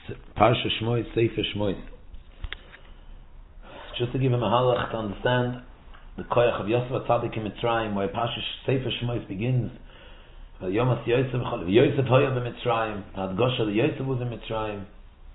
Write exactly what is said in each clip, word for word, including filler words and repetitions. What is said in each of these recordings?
Parsha Shmois, Sefer Shmois. Just to give him a halach to understand the koyach of Yosef HaTzadik in Mitzrayim, where Parsha Sefer Shmois begins. Yomas Yosef, Yosef Hoya b'Mitzrayim, Hadgosha, the Yosef was in Mitzrayim.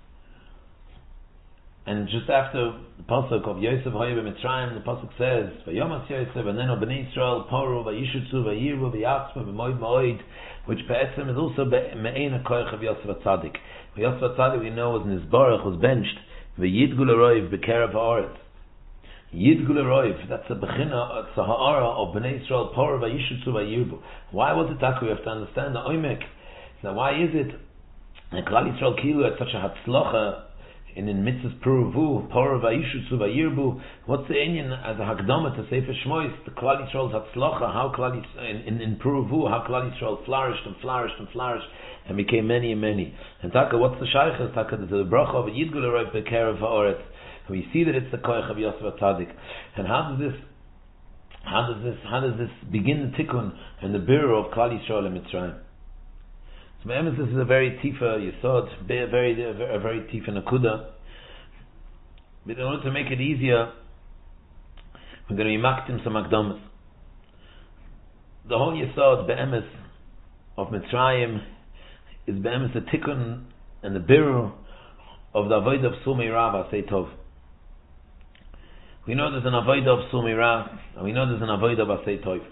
And just after the pasuk of Yosef Hoya b'Mitzrayim, the pasuk says, Yomas Yosef, and then Bnei Yisrael, Poru, Vayishutzu, Vayiru, Vayatzma, V'moid Moed, which Be'etzem is also Me'ein HaKoyach of Yosef HaTzadik. Yosef HaTzadik, we know, was in his Baruch, was benched, V'yidgul Aroiv, B'kerev Ha'aretz. Yidgul Aroiv, that's a Bechina, it's a Ha'ara of Bnei Yisrael, Poru, Vayishutzu, Vayiru. Why was it that? We have to understand the Oimek. Now, why is it that Klal Yisrael Kilu had such a Hatzlocha in in mitzvahs Puruvu, Poru, Vayishutzu, Vayirbu? What's the Inyan as a Hakdama to Sefer Shmois? The Klal Yisrael's Hatzlocha, how Klal Yisrael, in, in, in Puruvu, how Klal Yisrael flourished and flourished and flourished and became many and many. And Taka, what's the Shaykhas? Taka, the bracha of Yidgul Aroiv B'kerev Ha'aretz. We see that it's the koyach of Yosef HaTzadik. And how does this, how does this, how does this begin the tikkun and the birur of Klal Yisrael and Mitzrayim? So, Me'emes, this is a very tifa yesod, very, very, a very tifa nakuda. But in order to make it easier, we're going to be maktim some akdamas. The whole yesod, Be'emes, of Mitzrayim is Be'emes the tikkun and the birur of the avodah of Sumei Ra V'asei Tov. We know there's an avodah of Sumei Ra, and we know there's an avodah of Asei Tov.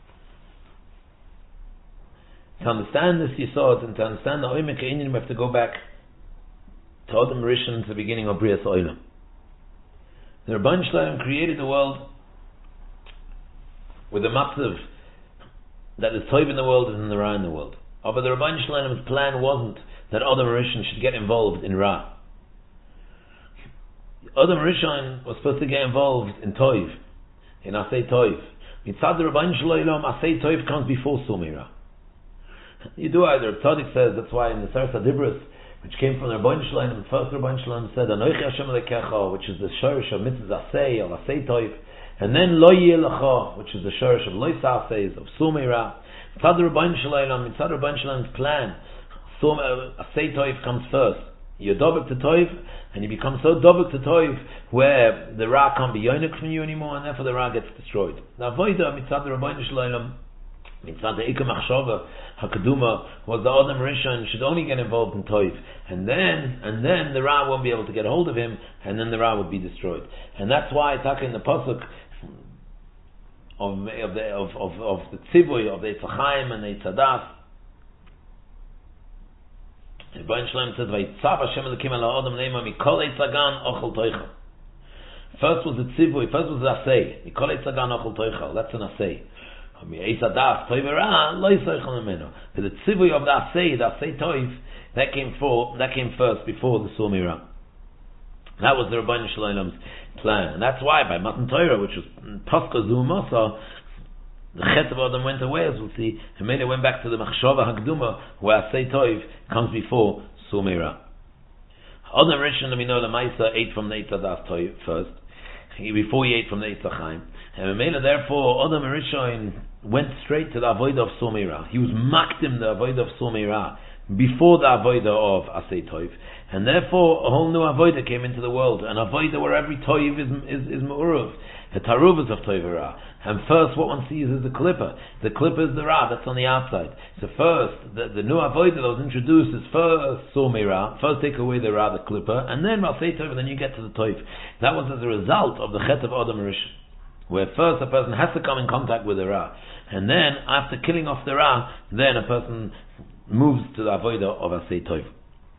To understand this yesod and to understand the Oimek Inyan, we have to go back to Adam Rishon, to the beginning of Brias Olam. The Rabban Shalom created the world with a matzav that is Tov in the world and the Ra in the world. But the Rabban Shalom's plan wasn't that Adam Rishon should get involved in Ra. Adam Rishon was supposed to get involved in Tov, in Asei Tov. Mitzad the Rabban Shalom, Asei Tov comes before Sumei Ra. You do either. Tzadik says, that's why in the Sefer Dibros, which came from the Rabban Shalom, the first Rabban Shalom said, Anochi Hashem Elokecha, which is the shorish of mitzvahs Asei, of Asei Tov, and then Lo Yeh Lecha, which is the shorish of Lo Yisasei, of Sumei Ra. Mitzad the Rabban Shalom, Mitzad the Rabban Shalom's plan, Asei Tov comes first. You're dobek to Tov, and you become so dobek to Tov where the Ra can't be yonik from you anymore, and therefore the Ra gets destroyed. Now, Avodah mitzad the Rabbeinu Shalom, mitzad the Ikam Achshava Hakaduma, was the Adam Rishon should only get involved in Tov, and then and then the Ra won't be able to get a hold of him, and then the Ra would be destroyed. And that's why Taka in the pasuk of of the of of, of the Tzivui of the Eitz Chaim and the Eitz Hadas, the Rabban Shalom says, "Vayitzav Hashem Elokim al Adam neima mikol eitz hagan ochel toichel." First was the tzivui. First was the asay. Mikol eitz hagan ochel toichel. That's an asay. Eitz hadas toiv ra lo yisoichel memeno. But the tzivui of the asay, the asay toiv, that came for that came first before the Sumei Ra. That was the Rabban Shalom's plan, and that's why by Matan Torah, which was Pascha Zumasa, the Chet of Adam went away, as we'll see, and then it went back to the Machshava Hakduma, where Asei Tov comes before Sumei Ra. Adam Rishon, we know, the Maisa ate from the Eitz Hadas Tov first, he, before he ate from the Eitz Chaim. And Mela, therefore, Adam Rishon went straight to the Avodah of Sumei Ra. He was makdim the Avodah of Sumei Ra before the Avodah of Asei Tov. And therefore, a whole new Avodah came into the world, an Avodah where every Tov is, is, is Me'uruv. The Taruvas of Tov Ra. And first what one sees is the Klippa. The Klippa is the Ra, that's on the outside. So first, the, the new Avodah that was introduced is first Sumei Ra, first take away the Ra, the Klippa, and then Asei Tov, and then you get to the Tov. That was as a result of the Chet of Adam Rishon, where first a person has to come in contact with the Ra, and then after killing off the Ra, then a person moves to the Avodah of Asei Tov.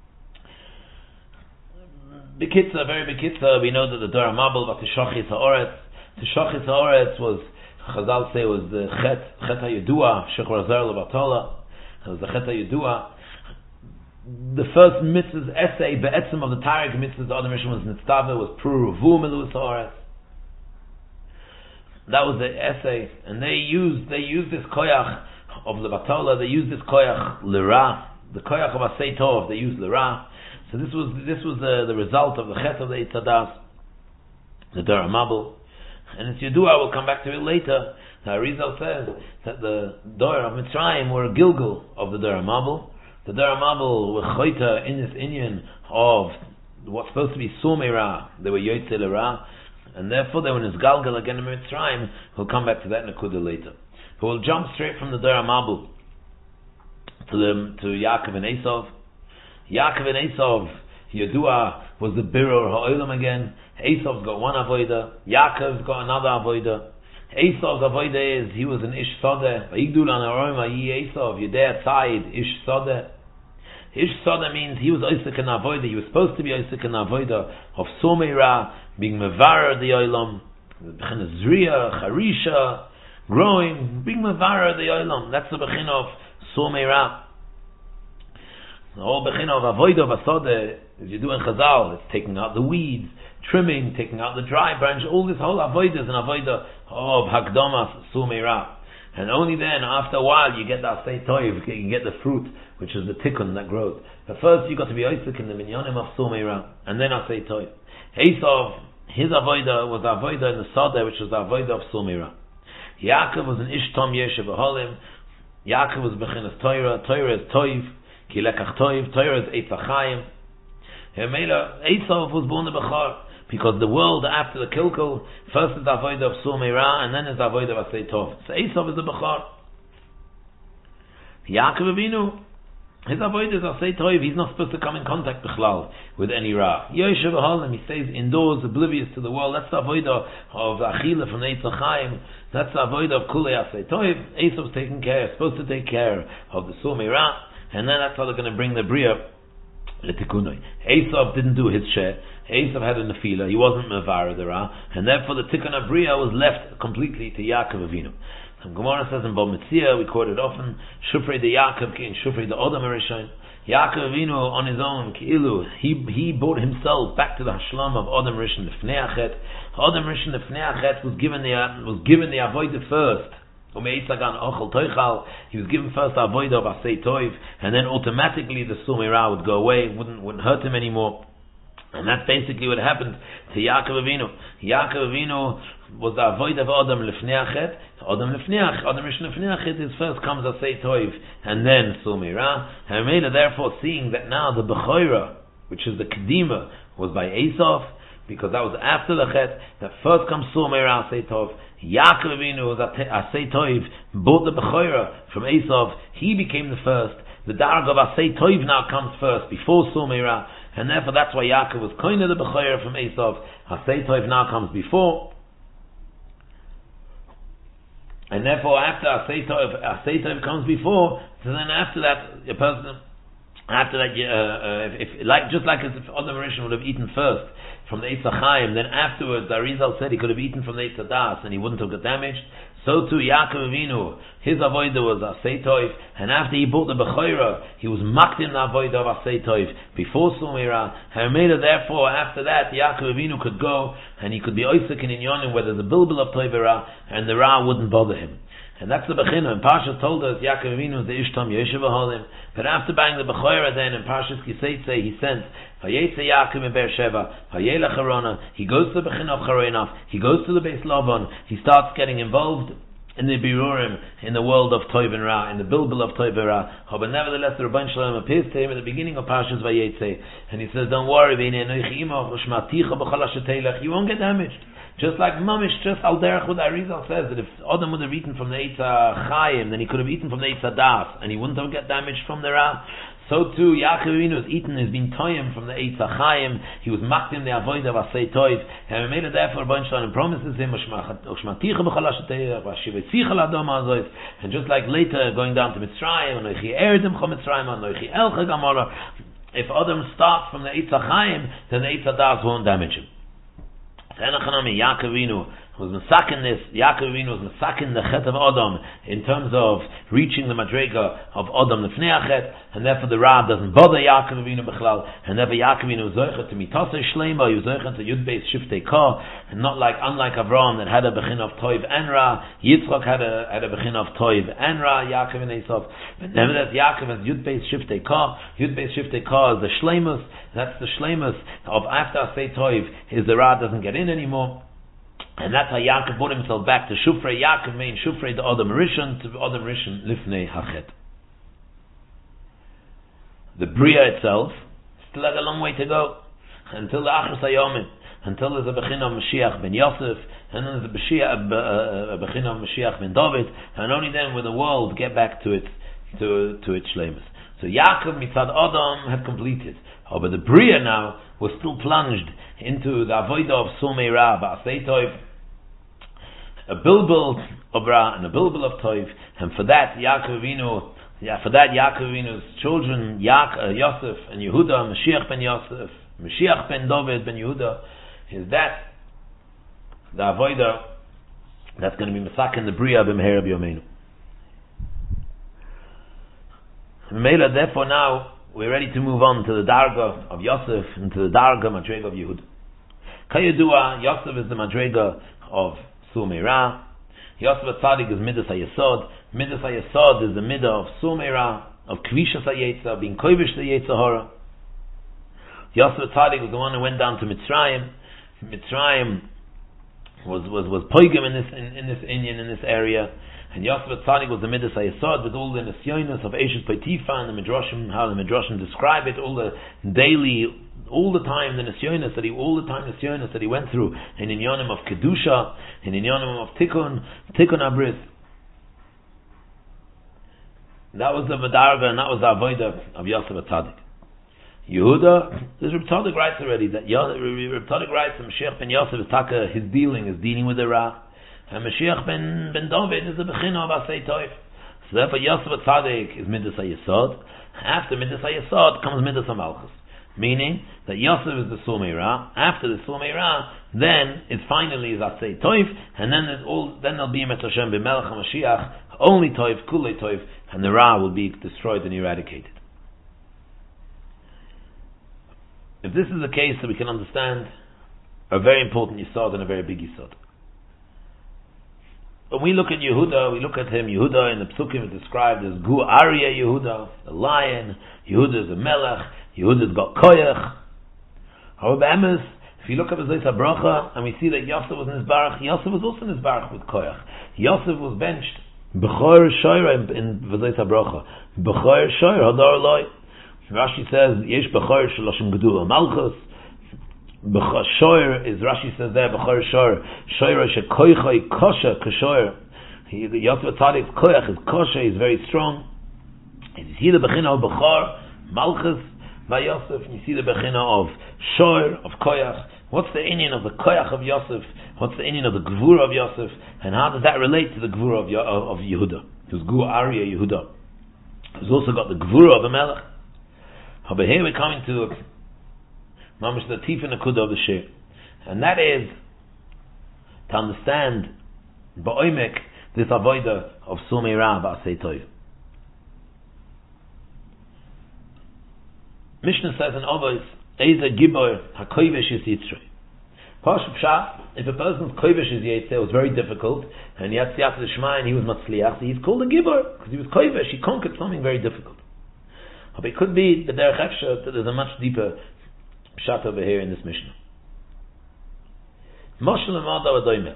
Bekitza, very Bekitza, we know that the Dor HaMabul was Tishachis HaOretz. Tishachis HaOretz was, Chazal say, was the Chet, Chet HaYedua, Shechor Azer Levatala. It was the Chet HaYedua. The first mitzvah's essay, Be'etzim of the Tarek mitzvahs, the Adam Rishon was Nitztava, was Puruvu Melus HaOretz. That was the essay, and they used, they used this koyach of Levatala, they used this koyach Lira, the koyach of Asei Tov, they used Lira. So this was this was the, the result of the Chet of the Eitz Hadas, the Dor HaMabul. And it's Yedua, we'll come back to it later. The Arizal says that the Dor of Mitzrayim were a Gilgul of the Dor HaMabul. The Daramabel were choita in this inyan of what's supposed to be Sumera. They were Yotzei L'Ra, and therefore they were Nizgalgal again in Mitzrayim. We'll come back to that Nekuda later. But we'll jump straight from the Daramabel to the to Yaakov and Esav. Yaakov and Esav, Yadua was the Birur Ha'olam again. Esav's got one avoida. Yaakov's got another avoida. Esav's avoida is he was an Ish Sodeh. V'igdul an aroma yi Esav Yedei Tzayid Ish Sodeh. Ish Sodeh means he was Isaac and avoida. He was supposed to be Isaac and avoida of Someira, being Mevarer the Olam, B'china Zriya, Charisha, growing, being Mevarer the Olam. That's the B'china of Someira. The whole B'china of avoida of Asodeh, as you do in Chazal, it's taking out the weeds, trimming, taking out the dry branch. All this whole avoida is an avoida of Hakdamas Someira. And only then, after a while, you get the Asay Toiv, you can get the fruit, which is the tikkun that grows. But first, you got to be Isaac in the minyanim of Someira, and then Asay Toiv. Esav, his avoida was the avoida in the Sadeh, which was the avoida of Someira. Yaakov was an Ish Tom Yeshev Aholim. Yaakov was Bechinas Torah. Torah is Toiv, Ki Lekach Toiv. Torah is Eitz HaChaim. Esav was born the Bechar, because the world after the Kilkul, first is the avodah of Someira, and then is the avodah of Asay Tov. So Esav is the Bechar. Yaakov Avinu, his avodah is Asay Tov. He's not supposed to come in contact Bechlal with any Ra. Yoshev Halim, he stays indoors, oblivious to the world. That's the avodah of Achila from Eitz HaChaim. That's the avodah of Kulei Asay Tov. Esav's taking care, supposed to take care of the Someira, and then that's how they're going to bring the Bria. Esav didn't do his share. Esav had a nefila. He wasn't mevar the Ra, and therefore the tikkun abriya was left completely to Yaakov Avinu. Some Gemara says in Bava Metzia, we quote it often, Shufrei de Yaakov ki in Shufrei de Odom Rishon. Yaakov Avinu on his own, Ki'ilu, he he brought himself back to the Hashlam of Odom Rishon Lefnei Achet. Odom Rishon Lefnei Achet was given the was given the avodah first. He was given first the avodah of Asay Toiv, and then automatically the Someira would go away, wouldn't wouldn't hurt him anymore. And that's basically what happened to Yaakov Avinu. Yaakov Avinu was the avodah of Adam Lefnei Achet. Adam Lefnei Achet, Adam Rishon Lefnei Achet is first comes Asay Toiv, and then Someira. And Mela, therefore, seeing that now the Bechorah, which is the Kedima, was by Esav, because that was after the Chet, that first comes Someira Asay Tov. Yaakov Avinu was Asay Toiv, bought the Bechorah from Esav. He became the first. The Darg of Asay Toiv now comes first, before Someira, and therefore that's why Yaakov was kind of the Bechorah from Esav. Asay Toiv now comes before, and therefore after Asay Toiv, Asay Toiv comes before. So then after that, a person, after that, uh, uh, if, if like just like as if Adam Rishon would have eaten first from the Eitz HaChaim, then afterwards, the Arizal said he could have eaten from the Eitz HaDas and he wouldn't have got damaged. So too, Yaakov Avinu, his avodah was Asay Toiv, and after he bought the Bechorah, he was makdim the avodah of Asay Toiv before Someira. Hermela, therefore, after that, Yaakov Avinu could go and he could be Oisek in Inyonim where there's a bilbil of Toivera, and the Ra wouldn't bother him. And that's the Bechina. And Parsha told us Yaakov Avinu was the Ishtam Yeshiv Aholim. But after buying the Bechorah, then in Parshas Kiseitze, he sent Vayetze Yaakov in Beersheva, Vayelech Harona. He goes to the Bechina of Charonav. He goes to the Beis Lavan. He starts getting involved in the Birurim, in the world of Toiv and Ra, in the Bilbil of Toiv and Ra. But nevertheless, the Rabban Shalom appears to him at the beginning of Parshas Vayetze, and he says, "Don't worry, you won't get damaged." Just like Mamish, just Al Derech what Arizal says, that if Adam would have eaten from the Eitz HaChaim, then he could have eaten from the Eitz HaDas, and he wouldn't have get damaged from the Ra. So too, Yaakov Avinu has eaten, has been toyim from the Eitz HaChaim. He was makdim the avodah of Asay Toiv, and we made it therefore Rabban Shalom promises him, and just like later going down to Mitzrayim, if Adam starts from the Eitz HaChaim, then the Eitz HaDas won't damage him. Yaakov Avinu was masakin this. Yaakov Avinu was masakin the chet of Adam in terms of reaching the madrega of Adam lefnei achet, and therefore the Ra doesn't bother Yaakov Avinu b'chlal, and therefore Yaakov Avinu was zoichet to mitase shleima, he was zoichet to yud beis shiftei ka, and not like unlike Avraham that had a bechin of toiv and Ra. Yitzchak had a had a bechin of toiv and Ra. Yaakov and Esav, but nevertheless Yaakov has yud beis shiftei ka. Yud beis shiftei ka is the shleimus. That's the shleimus of after Asay Toiv is the Ra doesn't get in anymore. And that's how Yaakov brought himself back to Shufrei. Yaakov mean Shufrei the Adam Rishon to Adam Rishon Lifnei Hachet. The Bria itself still has a long way to go until the Achros Hayomim, until there's a Bechina of Mashiach ben Yosef, and then there's a Bechina of Mashiach ben David, and only then will the world get back to its to to its shleimus. So Yaakov mitzad Adam had completed, oh, but the Bria now was still plunged into the avodah of Sumei Ra ba'asei tov, a bilbil of Ra and a bilbil of Tov, and for that Yaakov Avinu, yeah, for that Yaakov Avinu's children, Yaak, uh, Yosef and Yehuda, Mashiach ben Yosef, Mashiach ben David ben Yehuda, is that the avodah that's going to be Masak in the Bria b'meher b'yomeinu. Mela, therefore now we're ready to move on to the Darga of Yosef and to the Darga Madrega of Yehuda. Kayadua, Yosef is the Madrega of Sumei Ra. Yosef Atzadik is Midas HaYesod. Midas HaYesod is the Midah of Sumei Ra, of Kvishas HaYetza, being Kovish the Yetza Hora. Yosef Atzadik was the one who went down to Mitzrayim. Mitzrayim was was was poigim in this in, in this Indian in this area. And Yosef Atzadik was the Midas HaYesod with all the Nesyonis of Eshes Potifa and the Midrashim, how the Midrashim describe it, all the daily, all the time the Nesyonis that he, all the time Nesyonis that he went through in Inyanim of Kedusha, in Inyanim of Tikkun, Tikkun Abris. That was the Madarga and that was the Avodah of Yosef Atzadik. Yehuda, this Reb Tzadik writes already that Reb Tzadik writes that Mashiach ben Yosef is taka, his dealing is dealing with the Ra. And Mashiach ben, ben David is the Bechina of Asei Tov. So therefore Yosef Atzadik is Midas HaYesod. After Midas HaYesod comes Midas HaMalchus. Meaning that Yosef is the Sumei Ra. After the Sumei Ra, then it finally is Asei Tov, and then there's all then there'll be Emes Hashem b'Melech HaMashiach, only Tov, Kulei Tov, and the Ra will be destroyed and eradicated. If this is the case, so we can understand a very important Yisod and a very big Yisod. When we look at Yehuda, we look at him, Yehuda in the Psukim is described as Gu Aryeh Yehuda, the lion. Yehuda is a melech. Yehuda's got koyach. However, Emes, if you look at V'zayis HaBracha, and we see that Yosef was in his barach, Yosef was also in his barach with koyach. Yosef was benched. B'choyer shoyer in V'zayis HaBracha. B'choyer shoyer, hadar loi. Rashi says, Yesh b'choyer shaloshim gedula malchus. B'choyer is, Rashi says there, b'choyer shoyer, shoyer shekoichai kosher kashoyer. Yosef Atzadik's koyach is kosher, he's very strong. And you see the bechina of b'chor, malchus, by Yosef, and you see the bechina of shoyer, of koyach. What's the inyan of the koyach of Yosef? What's the inyan of the gvura of Yosef? And how does that relate to the gvura of, of, of Yehuda? Who's Gu Aryeh Yehuda. Who's also got the gvura of the melech. But here we're coming to Mamash the Tif and Akuda of the Shir. And that is to understand Ba'omek this avodah of Sumei Ra ba'asei tov. Mishnah says in Avos, Eizer Gibor HaKoivesh is Yitzrei. Pashup Pshat, if a person's Koivesh is Yitzrei, it was very difficult, and he had Siyat L'Shma and he was Matzliach, so he's called a Gibor, because he was Koivesh, he conquered something very difficult. But it could be the Derech Efsher that there's a much deeper Pshat over here in this Mishnah. Moshel Amada Adoimeh.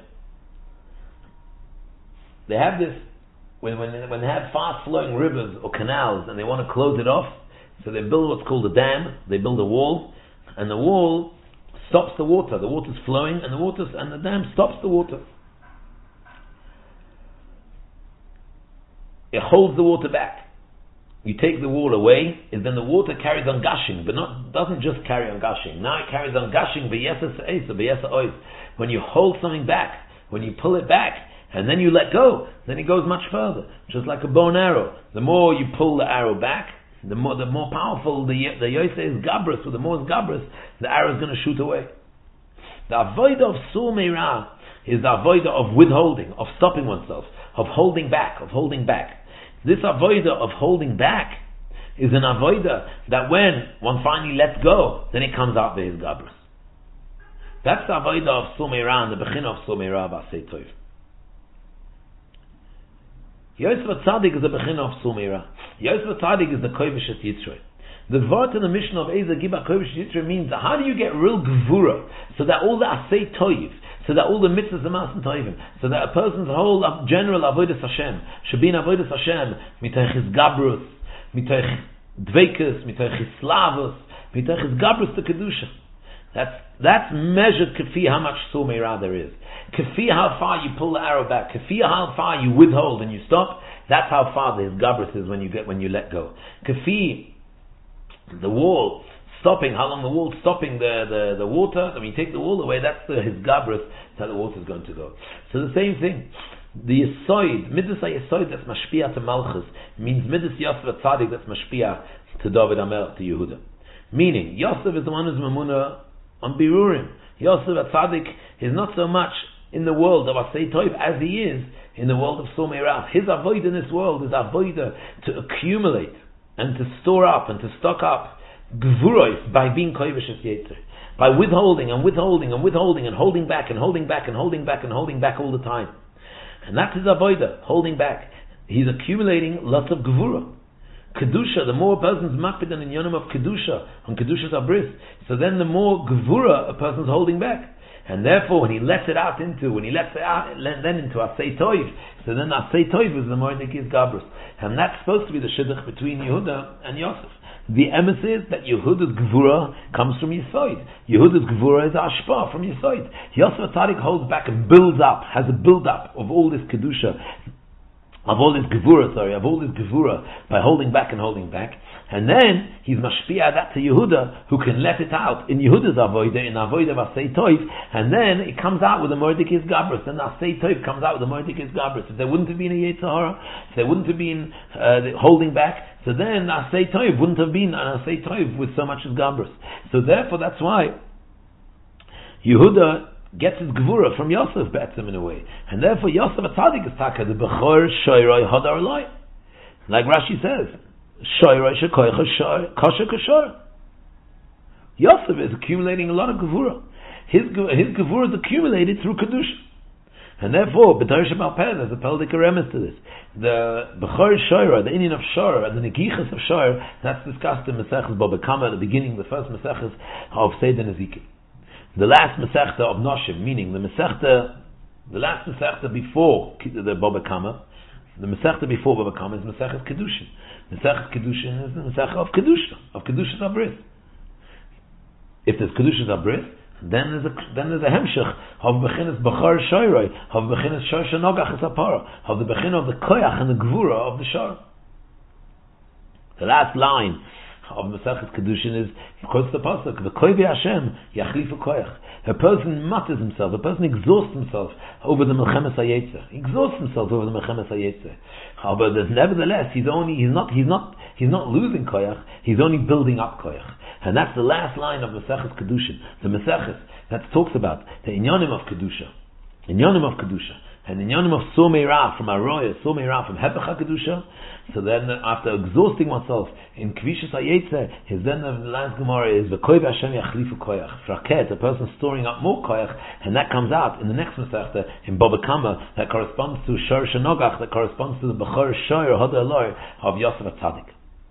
They have this, when, when, when they have fast flowing rivers or canals and they want to close it off, so they build what's called a dam, they build a wall, and the wall stops the water. The water's flowing and the water and the dam stops the water. It holds the water back. You take the wall away, and then the water carries on gushing, but not doesn't just carry on gushing. Now it carries on gushing b'yesa se'es or b'yesa ois. When you hold something back, when you pull it back, and then you let go, then it goes much further. Just like a bow and arrow. The more you pull the arrow back, the more the more powerful the the yoseh is gabrus. So the more it's gabrus, the arrow is going to shoot away. The avodah of Sumei Ra is the avodah of withholding, of stopping oneself, of holding back, of holding back. This avodah of holding back is an avodah that when one finally lets go, then it comes out there as gabrus. That's the avodah of Sumei Ra and the bechina of Sumei Ra b'asei tov. Yosef Atzadik is the bechina of Sumei Ra. Yosef Atzadik is the kovish at Yitzrei. The word in the Mishnah of Eizer Giba kovish at Yitzrei means how do you get real gevura so that all the asei tov, so that all the mitzvahs are masan tovim, so that a person's whole general avodas Hashem should be in avodas Hashem mitoich his gabrus, mitoich dveikus, mitoich slavus, mitoich gabrus to kedusha. That's that's measured kafi how much sumeira there is. Kafi how far you pull the arrow back. Kafi how far you withhold and you stop. That's how far the gabrus is when you get when you let go. Kafi, the wall stopping. How long the wall stopping the, the, the water? When you take the wall away, that's the his gabrus. That's how the water is going to go. So the same thing. The Yesoid, Midas HaYesoid that's mashpia to Malchus means Midas Yosef HaTzadik that's mashpia to David HaMelech, to Yehuda. Meaning, Yosef is the one who's Mamuna on Birurim. Yosef HaTzadik is not so much in the world of Asay Toiv as he is in the world of Somei Rav. His avoid in this world is avoida to accumulate and to store up and to stock up Gvurois by being Koivish as Yetzer. By withholding and withholding and withholding and holding back and holding back and holding back and holding back all the time. And that's his avoida, holding back. He's accumulating lots of gevura. Kedusha, the more a person's makpid in yonim of Kedusha, on Kedusha's abris, so then the more gevura a person's holding back. And therefore, when he lets it out into, when he lets it out then into Asay Toiv, so then Asay Toiv is the more that gives gabrus. And that's supposed to be the shidduch between Yehuda and Yosef. The emes is that Yehuda's Gevura comes from Yesoid. Yehuda's Gevura is Ashpa from Yesoid. Yosef HaTzadik holds back and builds up, has a build up of all this Kedusha, of all this Gevura, sorry, of all this Gevura, by holding back and holding back. And then, he's mashpia that to Yehuda, who can let it out in Yehuda's avoida, in avoida of Asay Toiv, and then it comes out with a Mordekis Gabrus, and Asay Toiv comes out with a Mordekis Gabrus. If there wouldn't have been a Yetzer Hara, if there wouldn't have been uh, holding back, so then Asay Toiv wouldn't have been an Asay Toiv with so much as Gabrus. So therefore, that's why Yehuda gets his Gevura from Yosef Be'etzim in a way. And therefore, Yosef HaTzadik is Taka, the Bechor Shoyroi Hadar Loi. Like Rashi says, Shoyroi Shekoicha Shor, Kosher Kashor. Yosef is accumulating a lot of Gevura. His, his Gevura is accumulated through Kedusha. And therefore, B'tar Shebal Peh, there's a peldik remes to this. The Bechor Shoyroi, the Indian of Shor, and the Negichas of Shor, that's discussed in Maseches Baba Kama at the beginning, the first Maseches of Seder Ezekiel. The last Masechta of Noshim, meaning the Masechta, the last Masechta before the Baba Kama, the Masechta before Baba Kama is Maseches Kedushin. Maseches Kedushin is the Masechta of Kedusha, of Kedusha's Abris. If there's Kedusha's Abris, then there's a then there's a Hemshech of Bechinas Bechar Shoyroi, of Bechinas Shor Shenogach Esapara, of the Bechin of the Koyach and the Gvura of the Shor. The last line of Maseches Kedushin is, of course, the pasuk, "V'koyvi Hashem yachlifu koyach." A person mutters himself, a person exhausts himself over the Melchemes HaYetzer. He exhausts himself over the Melchemes HaYetzer. But nevertheless, he's only he's not he's not he's not losing koyach. He's only building up koyach, and that's the last line of Maseches Kedushin. The Maseches that talks about the inyanim of Kedusha, inyanim of Kedusha, and inyanim of Somei Ra from Aroya, Somei Ra from Hepech HaKedusha. So then, after exhausting oneself in Kvishas HaYetzer, his then the last Gemara is V'koyv Hashem yachlifu koyach. Fraket, a person storing up more koyach, and that comes out in the next Masechta in Baba Kama, that corresponds to Shor Shenogach, that corresponds to the Bechor Shoyer Hoda Eloi of Yosef HaTzadik.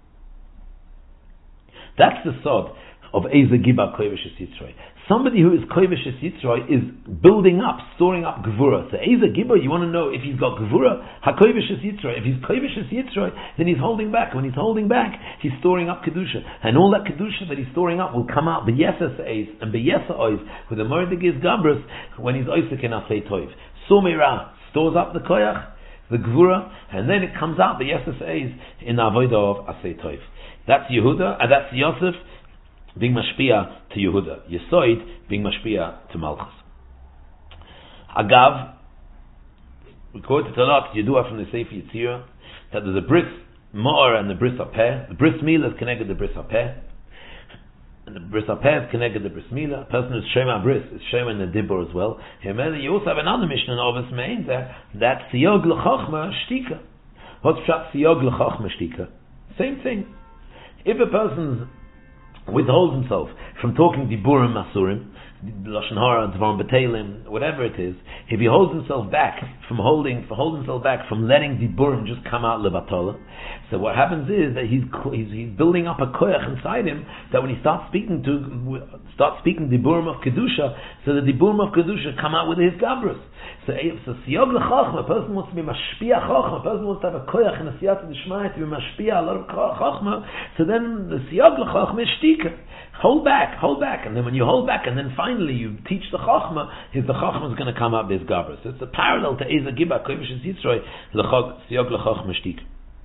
That's the sod of Eze Giba Koyvish Yitzroy. Somebody who is Koyvish Yitzroy is building up, storing up Gevura. So Eze Giba, you want to know if he's got Gevura, HaKoyvish Yitzroy. If he's Koyvish Yitzroy, then he's holding back. When he's holding back, he's storing up Kedusha. And all that Kedusha that he's storing up will come out B'yesas Eis and B'yesa Ois with the Mordegis Gabrus when he's Oisik in Asay Toiv. Somei stores up the Koyach, the Gevura, and then it comes out B'yesas Eis in the Avodah of Asay Toiv. That's Yehuda, and that's Yosef being mashpia to Yehuda. Yesoid being mashpia to Malchus. Agav, we quote it a lot, Yedua from the Sefer Yetzirah, that there's a bris ma'or and the bris apeh. The bris milah is connected to the bris apeh, and the bris apeh is connected to the bris milah. A person who's shema bris is shema in the dibur as well. And you also have another mission in Ovis Mein there, that siyog l'chochma shtika. What's pshat siyog l'chochma shtika? Same thing. If a person's withholds himself from talking diburim masurim, Lashon Hara, Dvarim B'Teilim, whatever it is, if he holds himself back from holding, for holding himself back from letting Diburim just come out Levatola, so what happens is that he's, he's he's building up a koyach inside him that when he starts speaking to starts speaking Diburim of Kedusha, so the Diburim of Kedusha come out with his gabrus. So, so siyog l'chachma, a person wants to be mashpia chachma, a person wants to have a koyach in a siyat d'shmaya to be mashpia a lot of chachma. So then the siyog l'chachma is shtika. Hold back, hold back, and then when you hold back, and then finally you teach the chachma, is the chachma is going to come out with gabrus. So it's a parallel to Eza Giba Kovish Yitzroy l'chog siyog l'chachma shtika.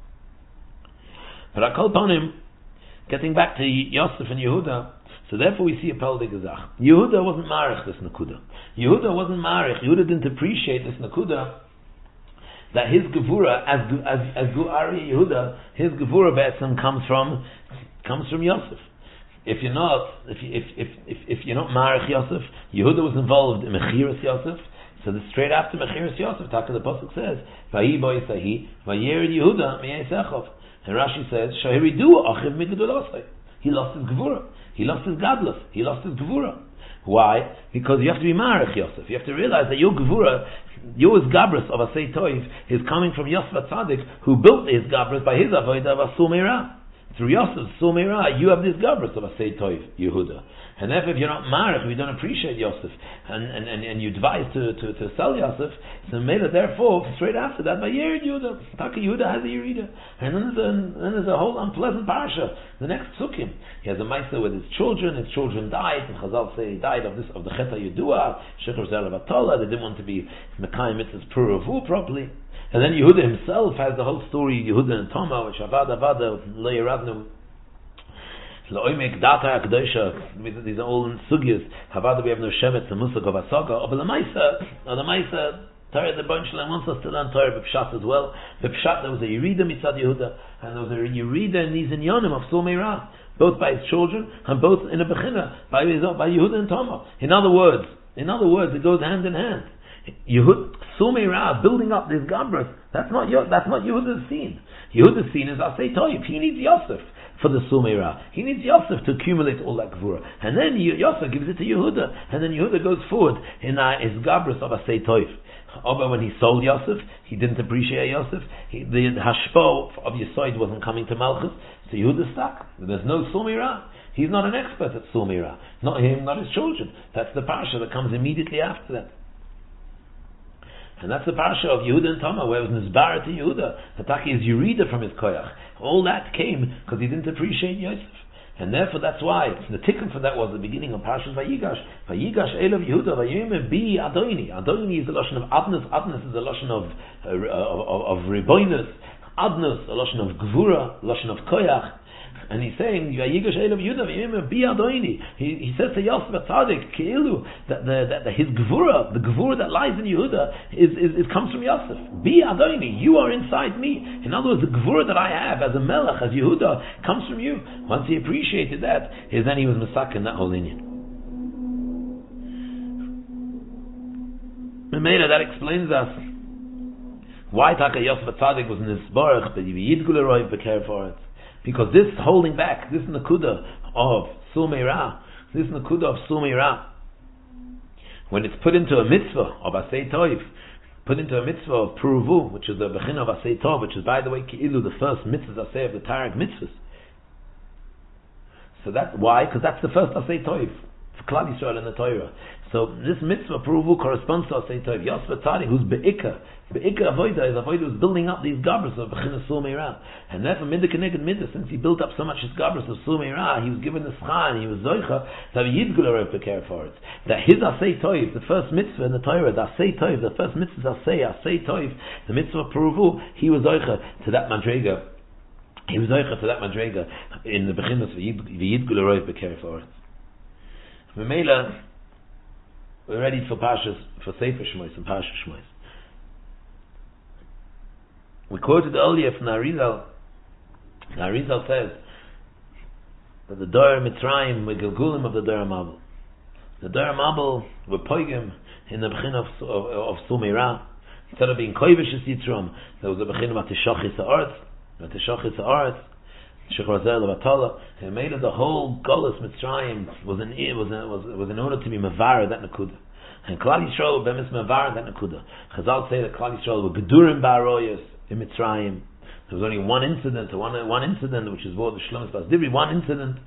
But I call upon him, getting back to Yosef and Yehuda, so therefore we see a Peldig Gezach. Yehuda wasn't marich this Nakuda. Yehuda wasn't marich. Yehuda didn't appreciate this Nakuda, that his Gevura, as as as Guari Yehuda, his Gevura Be'etzim comes from comes from Yosef. If you're not, if you, if if if if you're not marich Yosef, Yehuda was involved in Mechiras Yosef. So the straight after Mechiras Yosef, Taka the pasuk says, Vayi bo Yisahi, Vayered Yehuda mi'Yisachov. And Rashi says, Shahiridu achiv migdulosai. He lost his Gevura. He lost his Gadlus. He lost his Gevura. Why? Because you have to be Marich Yosef. You have to realize that your Gevura, your Gabrus of Asay Toiv, is coming from Yosef Tzaddik, who built his Gabrus by his Avodah of Asur Meirah. Through Yosef, Sumeirah, you have this Gabrus of Asay Toiv, Yehuda. And therefore, if you're not Marich, if you don't appreciate Yosef, and, and, and, and you devise to, to, to sell Yosef, so made it therefore, straight after that, by Yerid Yehuda. Taka Yehuda has a Yerida. And then there's a, then there's a whole unpleasant parasha. The next Sukkim, he has a Maisa with his children, his children died, and Chazal say he died of this, of the Cheta Yedua, Shechor Zerah, they didn't want to be Mekayim Mitzvahs Puravu properly. And then Yehuda himself has the whole story, Yehuda and Toma, which Avada Avada, Lo Yeradnu, Lo'imek Data HaKadosha, these are all in Sugyas, Havada we have no Shemet, the Musak of Asaga, but the Maisa, the Maisa, Torah, the bunch wants us to learn Torah B'Pshat as well. B'Pshat there was a Yerida Mitzad Yehuda, and there was a Yerida in these Inyonim of Sumeirah, both by his children, and both in a Bechina, by, by Yehuda and Toma. In other words, in other words, it goes hand in hand. Yehud, Sumeirah, building up this Gabrus, that's not that's not Yehuda's scene. Yehuda's scene is Asay Toiv. He needs Yosef for the Sumeirah. He needs Yosef to accumulate all that Gvura. And then Yosef gives it to Yehuda. And then Yehuda goes forward in uh, his Gabrus of Asay Toiv. But when he sold Yosef, he didn't appreciate Yosef. He, the Hashpo of Yesod wasn't coming to Malchus. So Yehuda stuck. There's no Sumeirah. He's not an expert at Sumeirah. Not him, not his children. That's the parasha that comes immediately after that. And that's the parasha of Yehuda and Tama, where it was Nizbar to Yehuda. Hataki is Yerida from his koyach. All that came because he didn't appreciate Yosef. And therefore that's why, the tikkun for that was the beginning of Parashat Vayigash. Vayigash Elav Yehuda, Vayimeh Bi Adoni. Adoni is the Lashon of Adnus. Adnus is the Lashon of, uh, of, of, of Riboinus. Adnus, the Lashon of Gvura, Lashon of Koyach. And he's saying, Vayigash Elav Yehuda, Vayimeh Bi Adoni. He, he says to Yosef Tzaddik, Keilu, that, the, that, that his Gvura, the Gvura that lies in Yehuda, is, is, is comes from Yosef. Bi Adoni, you are inside me. In other words, the Gvura that I have as a Melech, as Yehuda, comes from you. Once he appreciated that, is then he was Masak in that whole lineage. Memela, that explains us why Taka Yosef Tzaddik was in this Baruch, but Yidguleroi Beker for it. Because this holding back, this Nakuda of Sumeirah, this Nakuda of Sumeirah, when it's put into a mitzvah of Asay Toiv, put into a mitzvah of Puruvu, which is the Bechina of Asay Tov, which is, by the way, Ki'ilu, the first mitzvah Asay of the Tarek mitzvahs. So that's why? Because that's the first Asay Toiv for Klal Yisrael in the Torah. So this mitzvah Puruvu corresponds to Asay Toiv. Yosef Tzaddik, who's Be'ikah, Be'ikah Avodah, is Avodah who's building up these Gabrus of Bechina Sumeirah. And therefore, Midah Keneged Midah, since he built up so much his Gabrus of Sumeirah, he was given the Schar, and he was Zoicha, to have Yidguler to care for it. That his Asay Toiv, the first mitzvah in the Torah, the Asay Toiv, the first mitzvah is Asay, Asay Toiv, the mitzvah Puruvu, he was Zoicha to that Madrega. He was Zoicha to that Madrega in the Bechinas of Yidguler to care for it. Memela, we're ready for Pashas, for Sefer Shmois and Pasha Shmois. We quoted earlier from Arizal. Arizal says that the Dor Mitzrayim were Gilgulim of the Dor Mabel. The Dor Mabel were Poigim in the Bechin of, of, of Sumeirah. Instead of being Koivish Yitzram, there was a Bechin of Atishachis Ha'aretz. Atishachis Ha'aretz, Shechrazel Vatala, and made it the whole Golus Mitzrayim was an was an, was was in order to be Mavar that Nakuda. And Klal Yisrael bemis Mavar that Nakuda. Chazal say that Klal Yisrael were Gedurim Ba'aroyas in Mitzrayim. There was only one incident, one one incident, which is what the Shlomis Bas Dibri, one incident.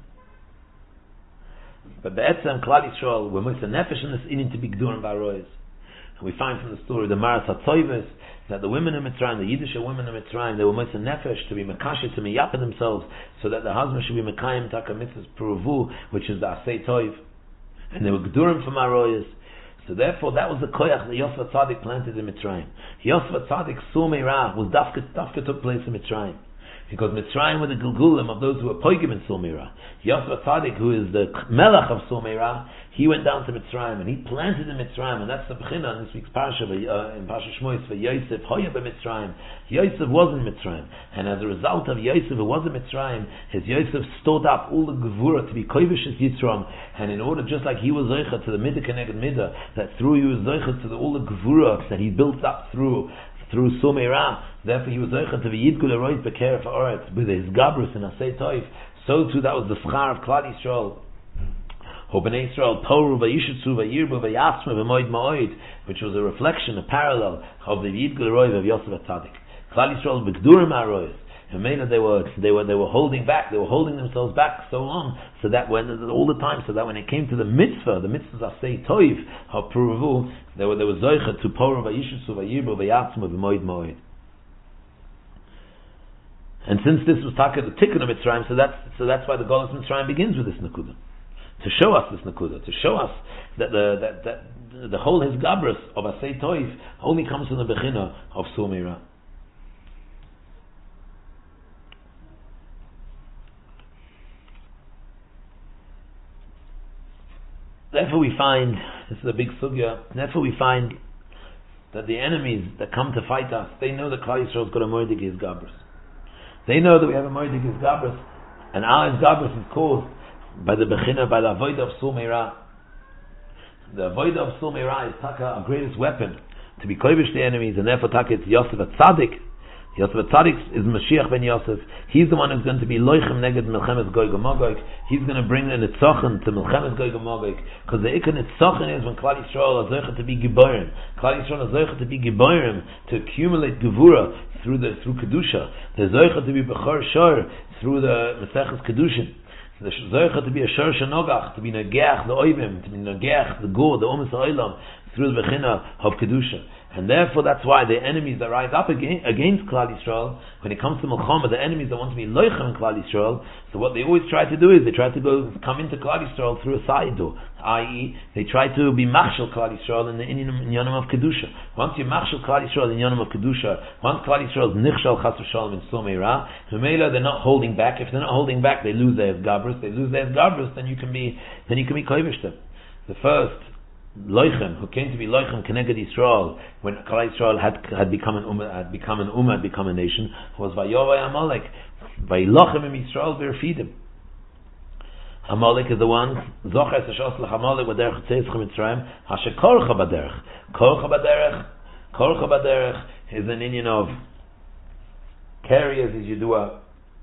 But the Etzem Klal Yisrael were Moisa Nefesh in this inning to be Gedurim Ba'aroyas. And we find from the story the Maras HaTzoyves that the women in Mitzrayim, the Yiddish women in Mitzrayim, they were Moisa Nefesh to be Mekashe, to miyapa themselves, so that the husband should be Mekayim Taka Mitzvahs Puravu, which is the Asay Toiv. And they were Gedurim from Aroyas. So therefore, that was the koyach that Yosef Tzadik planted in Mitzrayim. Yosef Tzadik Sumei Ra was dafka, dafka took place in Mitzrayim. Because Mitzrayim were the Gilgulim of those who were poigim in Sumei Ra. Yosef Tzadik, who is the melech of Sumei Ra, he went down to Mitzrayim and he planted in Mitzrayim, and that's the bechina in this week's parasha, uh, in Parasha Shmois, for Yosef Hoya b'Mitzrayim. Yosef was in Mitzrayim, and as a result of Yosef who was in Mitzrayim, his Yosef stored up all the gevura to be kovish as Yitzram, and in order, just like he was zeicha to the midah keneged midah, that through he was zeicha to the, all the gevura that he built up through through Sumei Ra, therefore he was zeicha to the Yidgul Eroit Beker Fa'oret with his gabrus and Asay Toiv. So too that was the schar of Klal Yisrael. Bnei Yisrael Toru vayishutzu vayirbu vayatzma v'moed ma'oid, which was a reflection, a parallel of the Yidgul Eroit of Yosef HaTzadik. Klal Yisrael b'gdurim ha'rois. And maybe they were they were they were holding back, they were holding themselves back so long, so that when all the time, so that when it came to the mitzvah, the mitzvahs Asay Toiv of Puravu, they were they were zoichet to Poru vayishutzu vayirbu vayatzma v'moed ma'oid. And since this was taka the tikkun of Mitzrayim, so that's so that's why the Golus Mitzrayim begins with this nakuda, to show us this nakuda, to show us that the that, that the whole hisgabrus of Asay Toiv only comes from the bechina of Sumei Ra. Therefore we find, this is a big sugya, therefore we find that the enemies that come to fight us, they know that Klal Yisrael's got a moedik hisgabrus. They know that we have a moedik hisgabrus, and our hisgabrus is caused by the bechina, by the avodah of Sumei Ra. The avodah of Sumei Ra is taka, our greatest weapon, to be kovish the enemies, and therefore taka it's Yosef HaTzadik. Yosef HaTzadik is Mashiach ben Yosef. He's the one who's going to be loichem neged milchemes Gog u'Magog. He's going to bring the nitzochen to milchemes Gog u'Magog, because the ikon nitzochen is when Klal Yisrael is zeicha to be giborim. Klal Yisrael is zeicha to be giborim, to accumulate gevura through the through kedusha. The zeicha to be bechor shor through the meseches kedushin. The zeicha to be a shor shenogach, to be nageach the oivim, to be nageach the gur, the omes ha'olam, through the bechina of kedusha. And therefore that's why the enemies that rise up against, against Klal Yisrael, when it comes to Milchama, the enemies that want to be loichem in Klal Yisrael, so what they always try to do is they try to go come into Klal Yisrael through a sa'idu, that is, they try to be machshel Klal Yisrael in the inyanim of kedusha. Once you machshel Klal Yisrael in the inyanim of kedusha, once Klal Yisrael is nichshel chas v'shalom in Sumei Ra, Mamela they're not holding back. If they're not holding back, they lose their gabrus. They lose their gabrus, then you can be then you can be kovish them. The first Loichem, who came to be Loichem Keneged Yisrael, when Klal Yisrael had had become an ummah, had become an ummah, had become a nation, was Vayovay Amalek, Vaylochem im Yisrael v'Erfidim. Amalek is the one Zoches Hashos Lech Amalek Baderech Tzeitzcha Mitzrayim Hashe Korcha Baderech. Korcha Baderech, Korcha Baderech is an Indian of Keri as is Yidua.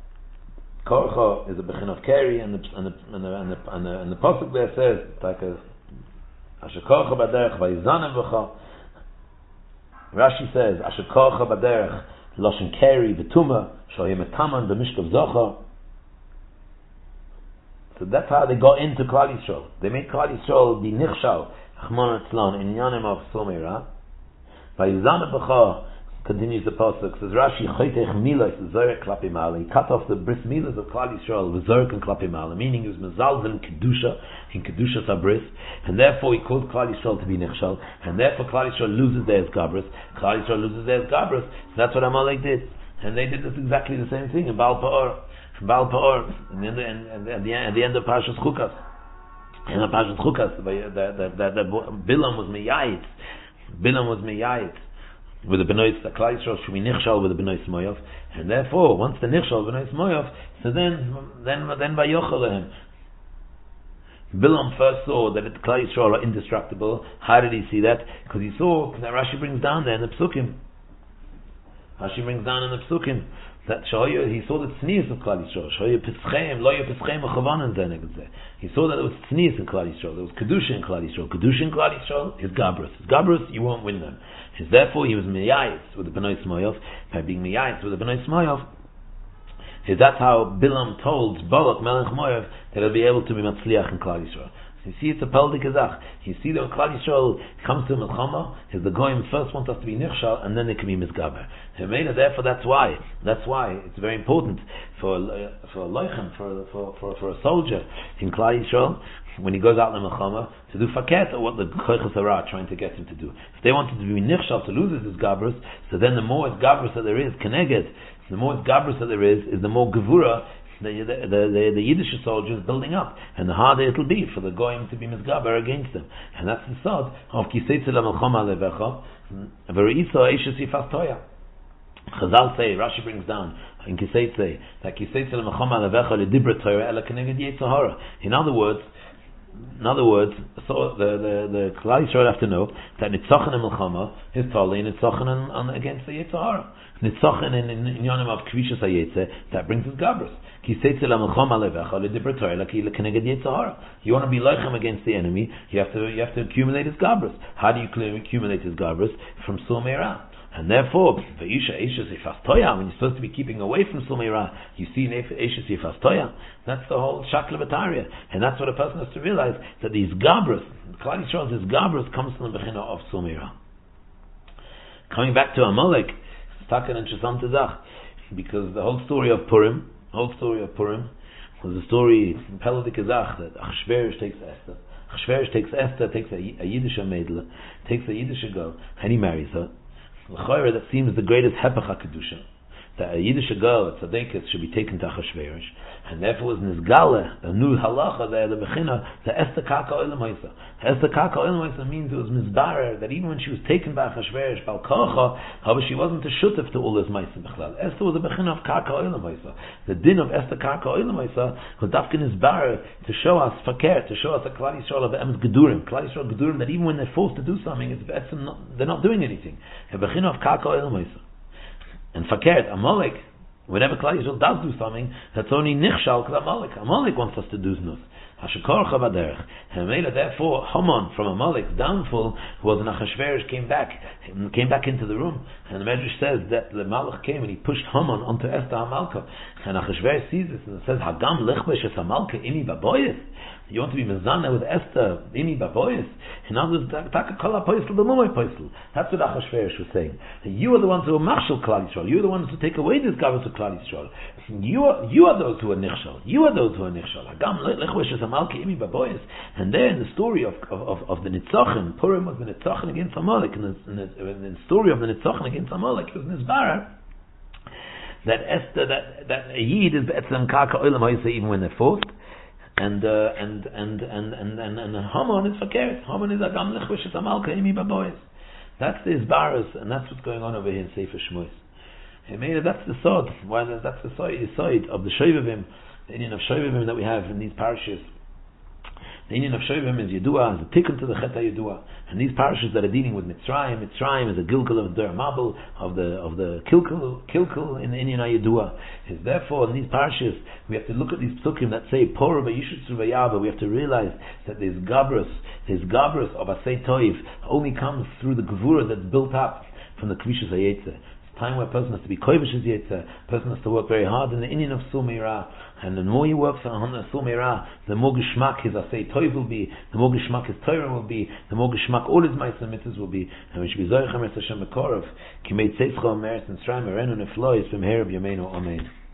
Korcha is a bechin of Keri, and the and the and the and the and the, and the pasuk there says like a Asher korcha baderech vayizanem v'cha. Rashi says Asher korcha baderech loshen keri v'tuma shoyim etaman b'mishkav zocha. So that's how they got into Klal Yisrael. They made Klal Yisrael be nichshal achmon etzlan in yanim of Sumei Ra. Vayizanem v'cha continues the pasuk, says Rashi choytech milas zerek klapi mala. He cut off the bris milas of Klal Yisrael with zerek and klapi mala, meaning he was mezalzel in kedusha, in kedusha sabris, and therefore he caused Klal Yisrael to be nichshal, and therefore Klal Yisrael loses their gabris. Klal Yisrael loses their gabris. So that's what Amalek did, and they did this exactly the same thing in Baal Peor, from Baal Peor, and then and, and, and the, at the end of Parshas Chukas, in the Parshas Chukas, that that that Bilam was miyayit, Bilam was miyayit. With the Benois, the Klal Yisrael should be nichshal with the Benois Moyav, and therefore, once the nichshal Benois Moyav, so then, then, then by Yochalehem, Bilam first saw that the Klal Yisrael are indestructible. How did he see that? Because he saw that Rashi brings down there in the Psukim. Rashi brings down in the Psukim that Shoya, he saw the tznius of Klal Yisrael. Shoya pischeim, lo pischeim achavanan zenegzeh. He saw that it was tznius in Klal Yisrael. There was kedusha in Klal Yisrael. Kedusha in Klal Yisrael is gabrus. Is gabrus, you won't win them. Is therefore he was miyayis with the Bnei Smoyov. By being miyayis with the Bnei Smoyov, is that's how Bilam told Balak Melech Moav that he'll be able to be matzliach in Klal Yisrael. You see, it's a peldik azach. You see that when Klal Yisrael comes to Milchama, is the goyim first want us to be nichshal, and then they can be misgaber. Therefore, that's why. That's why it's very important for uh, for a loichem, for, for for for a soldier in Klal Yisrael, when he goes out in the Milchama, to do faket or what the koiches hara are trying to get him to do. If they wanted to be nichshal, to lose his gabrus, so then the more gabrus that there is, keneged, the more gabrus that there is, is the more gevura The, the, the, the Yiddish soldiers building up, and the harder it'll be for the goyim to be misgaber against them. And that's the sod of Kiseitze LaMelchama Levecha V'Reisa Eishes Yifas Toya. Chazal say, Rashi brings down in Kiseitze that Kiseitze LaMelchama Levecha Ledibra Torah Ela Keneged Yetzer Hara. In other words, in other words, so the the the Klal Yisrael have to know that Nitzachin and Melchama is totally Nitzachin on against the Yetzer Hara. Nitzachin in in Yonim of Kvishas Hayetze, that brings us gabrus. You want to be leichem against the enemy, you have to you have to accumulate his gabrus. How do you accumulate his gabrus? From Sulmeira. And therefore, when you're supposed to be keeping away from Sulmeira, you see Eishes Yifastoya. That's the whole Shakla Bataria. And that's what a person has to realize, that these gabrus, Klal Yisrael's his gabrus comes from the Bechina of Sulmeira. Coming back to Amalek, Takan and Shazam Tezach, because the whole story of Purim, the whole story of Purim was a story in Peldik Azach that Achashverosh takes Esther. Achashverosh takes Esther, takes a, a Yiddish Meidla, takes a Yiddish girl, and he marries her. L'chayra, that seems the greatest Hepech HaKedusha, that a Yiddish girl, a Tzaddikus, should be taken to Achashverosh. And therefore was Nizgale, a new halacha there, the Bechina, the Esther Kaka Olam Haisa. Esther Kaka Olam Haisa means it was Mizbarer, that even when she was taken by Achashverosh, Bal Kocha, however, she wasn't a shutef to all this Maisa Bechlal. Esther was a Bechina of Kaka Olam Haisa. The din of Esther Kaka Olam Haisa was Dafkin Mizbarer to show us Fakir, to show us a Klal Yisrael of Emes Gedurim, Klal Yisrael Gedurim, that even when they're forced to do something, it's not, they're not doing anything. A Bechina of Kaka Olam Haisa. And Fakir, Amalek, whenever Klal Yisrael does do something, that's only nichshal because Amalek. Amalek wants us to do znus. Hashakor chavaderech. And therefore, Haman from Amalek's downfall was when Achashverosh came back, came back into the room. And the Medrash says that the Malach came and he pushed Haman onto Esther Hamalka. And Achashverosh sees this and says, Hagam lechbesh es Hamalka imi baboyes. You want to be mezana with Esther, imi baboyes. In other words, taka kol hapoisel b'mumay poisel. That's what Achashverosh was saying. You are the ones who are marshal Klal Yisrael. You are the ones who take away this government of Klal Yisrael. You are, you are those who are nichshal. You are those who are nichshal. Hagam lechbesh es Hamalka imi baboyes. And there in the story of of, of, of the Nitzachim, Purim was the Nitzachim against Amalek. In the, in, the, in the story of the Nitzachim against Amalek, it was Nizbara that Esther, that that a Yid is be'etzem kaka olam ha'isa even when they're forced. And uh, and and and and and and Haman is fakir. Haman is agam lechvish amalka imi babois. That's the isbaras, and that's what's going on over here in Sefer Shmos. He made it. That's the sod. Why? That's the side of the Shovavim, the Indian of Shovavim that we have in these parishes. The Indian of Shovavim is Yedua, is a tikkun to the Cheta Yedua, and these parishes that are dealing with Mitzrayim, Mitzrayim is a Gilgal of Der Mabel of the of the Kilkul Kilkul in the Indian Yedua. Is therefore in these parishes we have to look at these psukim that say Porah v'Yishutzu v'Yava. We have to realize that this gabrus, this gabrus of Asay Toiv only comes through the gevura that's built up from the Kvishas Hayetze. Time where a person has to be kovish as yetzer, a person has to work very hard in the Indian of Sulmeira, and the more he works on the Sulmeira, the more geshmak his asay toiv will be, the more geshmak his Torah will be, the more geshmak all his ma'aser mitzvahs will be, and we should be zoichem es Hashem bekorov, ki meit seischa omeres and shrayim erenu neflois b'mher b'yameinu amen.